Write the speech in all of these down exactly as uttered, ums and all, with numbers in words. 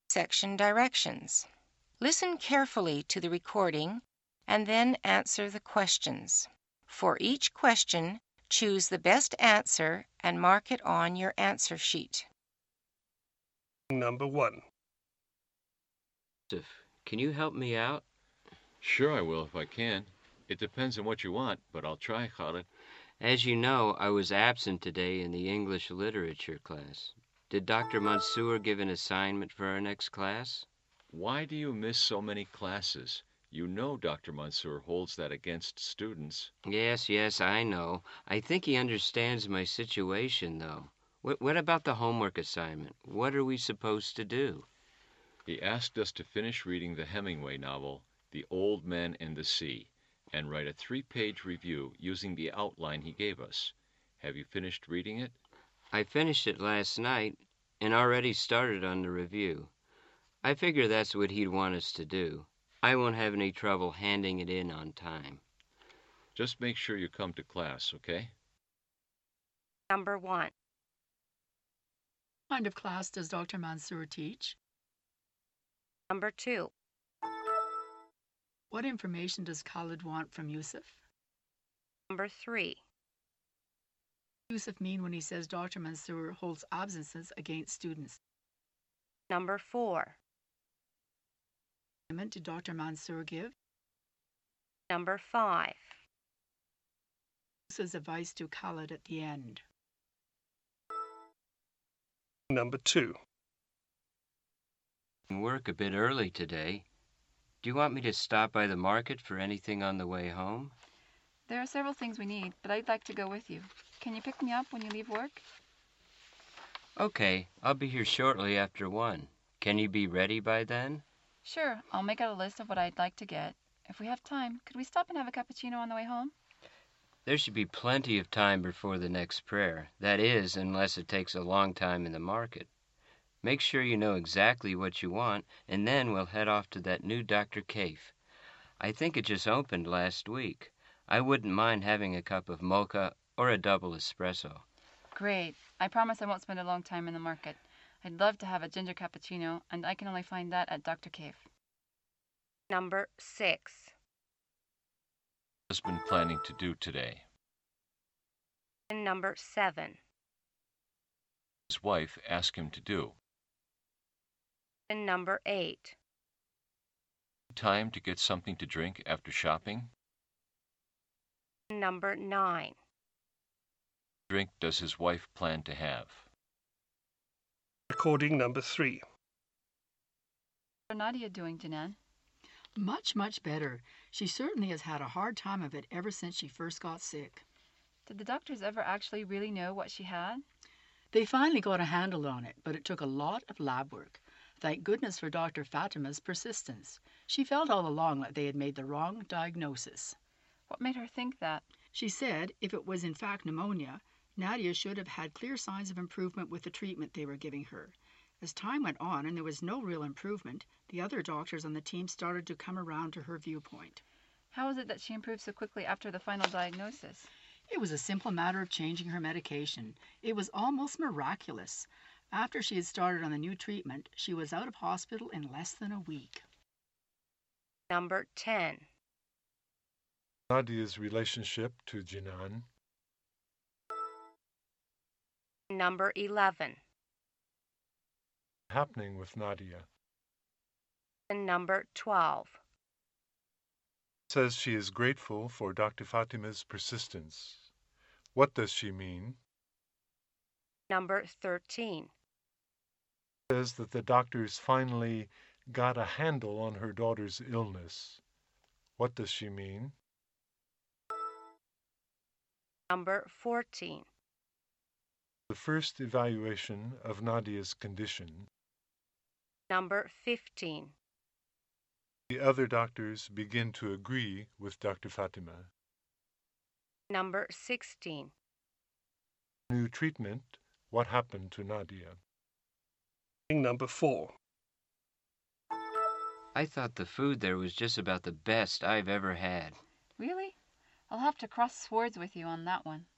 Section directions. Listen carefully to the recording and then answer the questions. For each question, choose the best answer and mark it on your answer sheet. Number one. Joseph, can you help me out? Sure I will if I can. It depends on what you want, but I'll try, Khalid. As you know, I was absent today in the English literature class. Did Doctor Mansour give an assignment for our next class? Why do you miss so many classes? You know Doctor Mansour holds that against students. Yes, yes, I know. I think he understands my situation, though. What, what about the homework assignment? What are we supposed to do? He asked us to finish reading the Hemingway novel, The Old Man and the Sea, and write a three-page review using the outline he gave us. Have you finished reading it? I finished it last night and already started on the review. I figure that's what he'd want us to do. I won't have any trouble handing it in on time. Just make sure you come to class, okay? Number one. What kind of class does Doctor Mansour teach? Number two. What information does Khalid want from Yusuf? Number three. What does Yusuf mean when he says Doctor Mansour holds absences against students? Number four. What assignment did Doctor Mansour give? Number five. Yusuf's advice to Khalid at the end. Number two. Work a bit early today. Do you want me to stop by the market for anything on the way home? There are several things we need, but I'd like to go with you. Can you pick me up when you leave work? Okay, I'll be here shortly after one. Can you be ready by then? Sure, I'll make out a list of what I'd like to get. If we have time, could we stop and have a cappuccino on the way home? There should be plenty of time before the next prayer. That is, unless it takes a long time in the market. Make sure you know exactly what you want, and then we'll head off to that new Doctor Kaif. I think it just opened last week. I wouldn't mind having a cup of mocha or a double espresso. Great. I promise I won't spend a long time in the market. I'd love to have a ginger cappuccino, and I can only find that at Doctor Kaif. Number six. What has been planning to do today? And number seven. His wife asked him to do. And number eight. Time to get something to drink after shopping? Number nine. Drink does his wife plan to have? Recording number three. How's Nadia doing, Janan? Much, much better. She certainly has had a hard time of it ever since she first got sick. Did the doctors ever actually really know what she had? They finally got a handle on it, but it took a lot of lab work. Thank goodness for Doctor Fatima's persistence. She felt all along that they had made the wrong diagnosis. What made her think that? She said if it was in fact pneumonia, Nadia should have had clear signs of improvement with the treatment they were giving her. As time went on and there was no real improvement, the other doctors on the team started to come around to her viewpoint. How is it that she improved so quickly after the final diagnosis? It was a simple matter of changing her medication. It was almost miraculous. After she had started on the new treatment, she was out of hospital in less than a week. Number ten. Nadia's relationship to Jinan. Number eleven. Happening with Nadia. And number twelve. Says she is grateful for Doctor Fatima's persistence. What does she mean? Number thirteen. Says that the doctors finally got a handle on her daughter's illness. What does she mean? Number fourteen. The first evaluation of Nadia's condition. Number fifteen. The other doctors begin to agree with Doctor Fatima. Number sixteen. New treatment. What happened to Nadia? Number four. I thought the food there was just about the best I've ever had. Really? I'll have to cross swords with you on that one.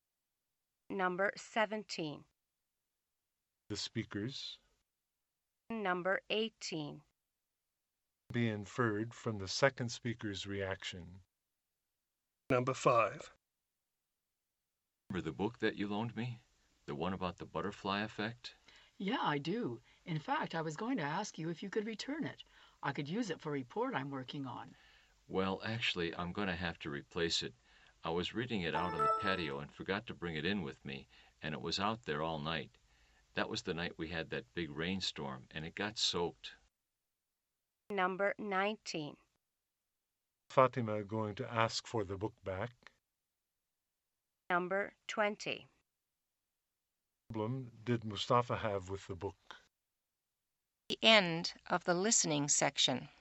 Number seventeen. The speakers. number eighteen. Be inferred from the second speaker's reaction. Number five. Remember the book that you loaned me? The one about the butterfly effect? Yeah, I do. In fact, I was going to ask you if you could return it. I could use it for a report I'm working on. Well, actually, I'm going to have to replace it. I was reading it out on the patio and forgot to bring it in with me, and it was out there all night. That was the night we had that big rainstorm, and it got soaked. Number nineteen. Fatima going to ask for the book back. Number twenty. What problem did Mustafa have with the book? The end of the listening section.